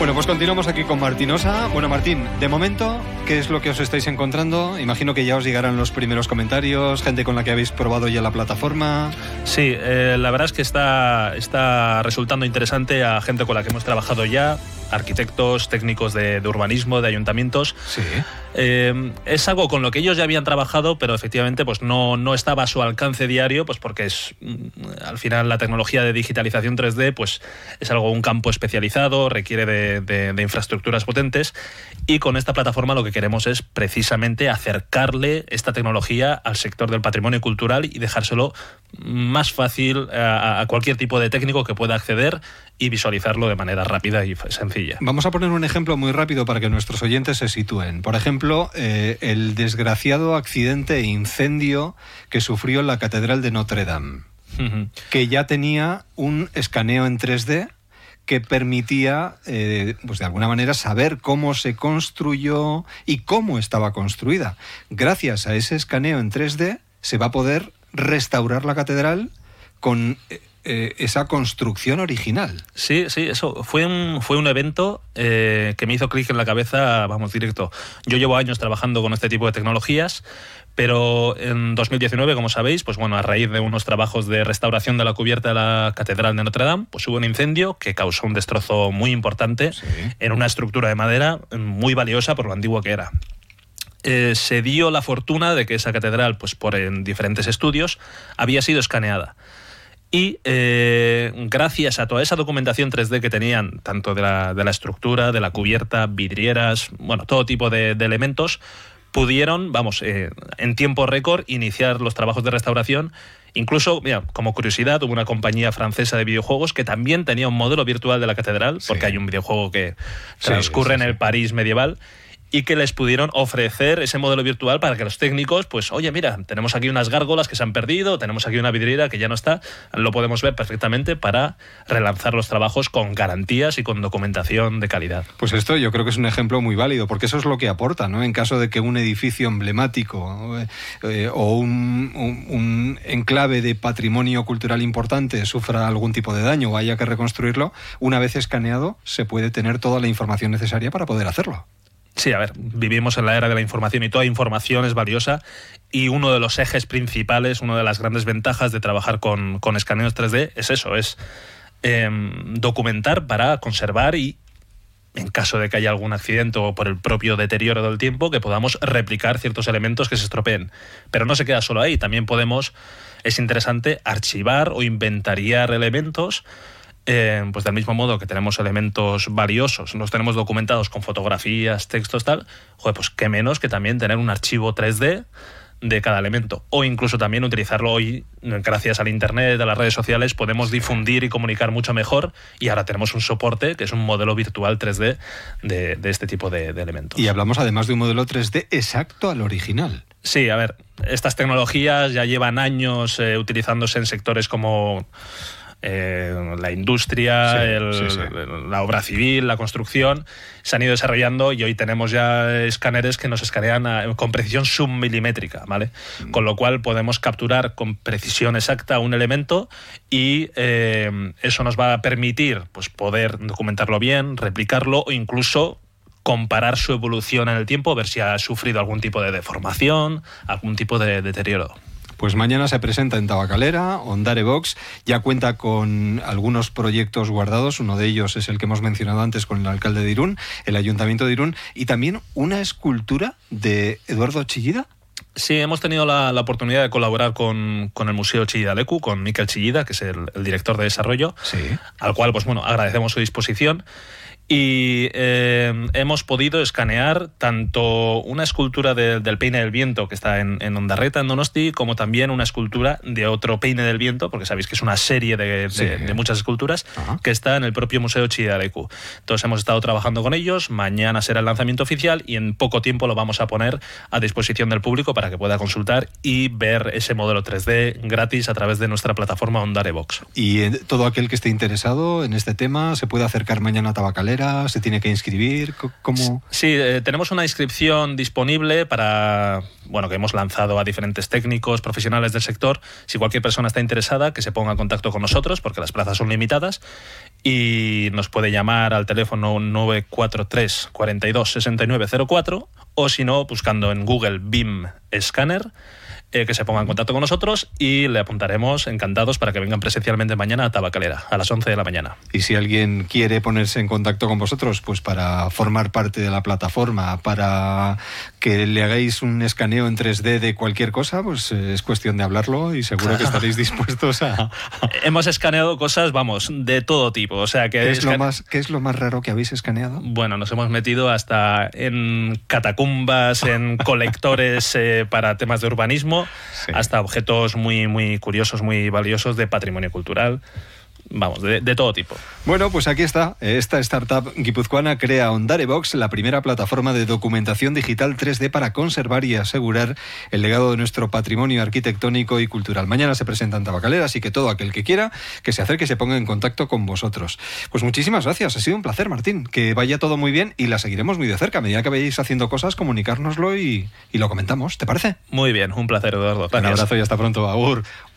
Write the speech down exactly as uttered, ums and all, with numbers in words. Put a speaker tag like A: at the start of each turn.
A: Bueno, pues continuamos aquí con Martín Osa. Bueno, Martín, de momento, ¿qué es lo que os estáis encontrando? Imagino que ya os llegarán los primeros comentarios, gente con la que habéis probado ya la plataforma.
B: Sí, eh, la verdad es que está, está resultando interesante a gente con la que hemos trabajado ya, arquitectos, técnicos de, de urbanismo, de ayuntamientos.
A: Sí.
B: Eh, es algo con lo que ellos ya habían trabajado, pero efectivamente pues no, no estaba a su alcance diario, pues porque es al final la tecnología de digitalización tres D pues es algo, un campo especializado, requiere de, de, de infraestructuras potentes, y con esta plataforma lo que queremos es precisamente acercarle esta tecnología al sector del patrimonio cultural y dejárselo más fácil a, a cualquier tipo de técnico que pueda acceder y visualizarlo de manera rápida y sencilla.
A: Vamos a poner un ejemplo muy rápido para que nuestros oyentes se sitúen. Por ejemplo, eh, el desgraciado accidente e incendio que sufrió la Catedral de Notre Dame, uh-huh. que ya tenía un escaneo en tres D que permitía, eh, pues de alguna manera, saber cómo se construyó y cómo estaba construida. Gracias a ese escaneo en tres D se va a poder restaurar la catedral con eh, esa construcción original.
B: Sí, sí, eso fue un, fue un evento eh, que me hizo clic en la cabeza, vamos, directo. Yo llevo años trabajando con este tipo de tecnologías, pero en dos mil diecinueve, como sabéis, pues bueno, a raíz de unos trabajos de restauración de la cubierta de la Catedral de Notre Dame, pues hubo un incendio que causó un destrozo muy importante, sí, en una estructura de madera muy valiosa por lo antiguo que era. Eh, se dio la fortuna de que esa catedral, pues por en diferentes estudios, había sido escaneada. Y eh, gracias a toda esa documentación tres D que tenían, tanto de la, de la estructura, de la cubierta, vidrieras, bueno, todo tipo de, de elementos, pudieron, vamos, eh, en tiempo récord iniciar los trabajos de restauración. Incluso, mira, como curiosidad, hubo una compañía francesa de videojuegos que también tenía un modelo virtual de la catedral, sí, porque hay un videojuego que transcurre sí, sí, sí. en el París medieval, y que les pudieron ofrecer ese modelo virtual para que los técnicos, pues, oye, mira, tenemos aquí unas gárgolas que se han perdido, tenemos aquí una vidriera que ya no está, lo podemos ver perfectamente para relanzar los trabajos con garantías y con documentación de calidad.
A: Pues esto yo creo que es un ejemplo muy válido, porque eso es lo que aporta, ¿no? En caso de que un edificio emblemático eh, o un, un, un enclave de patrimonio cultural importante sufra algún tipo de daño o haya que reconstruirlo, una vez escaneado se puede tener toda la información necesaria para poder hacerlo.
B: Sí, a ver, vivimos en la era de la información y toda información es valiosa, y uno de los ejes principales, una de las grandes ventajas de trabajar con, con escaneos tres D es eso, es eh, documentar para conservar y, en caso de que haya algún accidente o por el propio deterioro del tiempo, que podamos replicar ciertos elementos que se estropeen. Pero no se queda solo ahí, también podemos, es interesante, archivar o inventariar elementos. Eh, pues del mismo modo que tenemos elementos valiosos, los tenemos documentados con fotografías, textos, tal, joder, pues qué menos que también tener un archivo tres D de cada elemento, o incluso también utilizarlo hoy, gracias al internet, a las redes sociales, podemos difundir y comunicar mucho mejor, y ahora tenemos un soporte que es un modelo virtual tres D de, de este tipo de, de elementos.
A: Y hablamos además de un modelo tres D exacto al original.
B: Sí, a ver, estas tecnologías ya llevan años eh, utilizándose en sectores como Eh, la industria, sí, el, sí, sí. la obra civil, la construcción, se han ido desarrollando, y hoy tenemos ya escáneres que nos escanean a, con precisión submilimétrica, ¿vale? Mm. Con lo cual podemos capturar con precisión exacta un elemento, y eh, eso nos va a permitir, pues, poder documentarlo bien, replicarlo o incluso comparar su evolución en el tiempo, ver si ha sufrido algún tipo de deformación, algún tipo de deterioro.
A: Pues mañana se presenta en Tabacalera, Ondare Box, ya cuenta con algunos proyectos guardados, uno de ellos es el que hemos mencionado antes con el alcalde de Irún, el Ayuntamiento de Irún, y también una escultura de Eduardo Chillida.
B: Sí, hemos tenido la, la oportunidad de colaborar con, con el Museo Chillida Leku, con Mikel Chillida, que es el, el director de desarrollo, sí, al cual, pues bueno, agradecemos su disposición. Y eh, hemos podido escanear tanto una escultura de, del Peine del Viento que está en, en Ondarreta, en Donosti, como también una escultura de otro Peine del Viento, porque sabéis que es una serie de, sí. de, de muchas esculturas, ajá, que está en el propio Museo Chillida Leku. Entonces hemos estado trabajando con ellos, mañana será el lanzamiento oficial y en poco tiempo lo vamos a poner a disposición del público para que pueda consultar y ver ese modelo tres D gratis a través de nuestra plataforma Ondare Box.
A: Y todo aquel que esté interesado en este tema se puede acercar mañana a Tabacalera, ¿se tiene que inscribir? ¿Cómo?
B: Sí, eh, tenemos una inscripción disponible para, bueno, que hemos lanzado a diferentes técnicos, profesionales del sector. Si cualquier persona está interesada, que se ponga en contacto con nosotros, porque las plazas son limitadas. y nos puede llamar al teléfono nueve cuatro tres, cuarenta y dos, sesenta y nueve cero cuatro o si no, buscando en Google B I M Scanner, eh, que se ponga en contacto con nosotros y le apuntaremos encantados para que vengan presencialmente mañana a Tabacalera, a las once de la mañana.
A: Y si alguien quiere ponerse en contacto con vosotros, pues para formar parte de la plataforma, para que le hagáis un escaneo en tres D de cualquier cosa, pues es cuestión de hablarlo y seguro que estaréis dispuestos a...
B: Hemos escaneado cosas, vamos, de todo tipo. O sea, que
A: ¿Qué es,
B: escane...
A: lo más, ¿Qué es lo más raro que habéis escaneado?
B: Bueno, nos hemos metido hasta en catacumbas, en colectores eh, para temas de urbanismo, sí. hasta objetos muy, muy curiosos, muy valiosos de patrimonio cultural. Vamos, de, de todo tipo.
A: Bueno, pues aquí está. Esta startup guipuzcoana crea Ondarebox, la primera plataforma de documentación digital tres D para conservar y asegurar el legado de nuestro patrimonio arquitectónico y cultural. Mañana se presenta en Tabacalera, así que todo aquel que quiera que se acerque y se ponga en contacto con vosotros. Pues muchísimas gracias. Ha sido un placer, Martín. Que vaya todo muy bien y la seguiremos muy de cerca. A medida que vayáis haciendo cosas, comunicárnoslo y, y lo comentamos. ¿Te parece?
B: Muy bien. Un placer, Eduardo. Gracias.
A: Un abrazo y hasta pronto. Agur.